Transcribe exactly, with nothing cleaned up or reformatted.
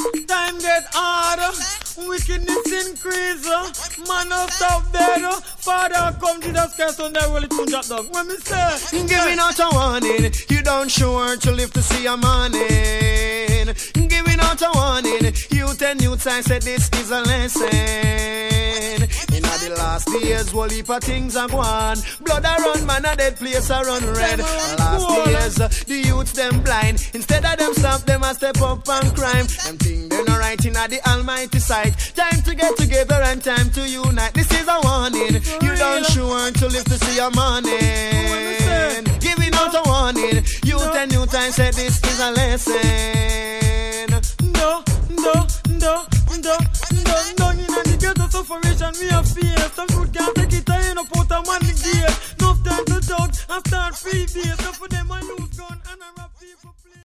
Time get harder, wickedness increase. Man up stop there. Father come Jesus Christ on the world to drop down. When me say, giving out a warning, you don't sure to live to see a morning. Giving out a warning, youth and youth I said this is a lesson. In the last days, whole heap of things are gone. Blood a run, man a dead place a run red. Last days, the youths them blind. Instead of them stop, them a step up and crime. Them think they not right in the almighty sight. Time to get together and time to unite. This is a warning, you don't sure to live to see a morning. Giving out a warning, youth and youth I said this is a lesson. no, no, no, no, no, no. In the ghetto sufferation, we are fear. Some food can't take it, I ain't no put a man the gate. No time to talk, I start free beer. So for them I use gun and I rap people play.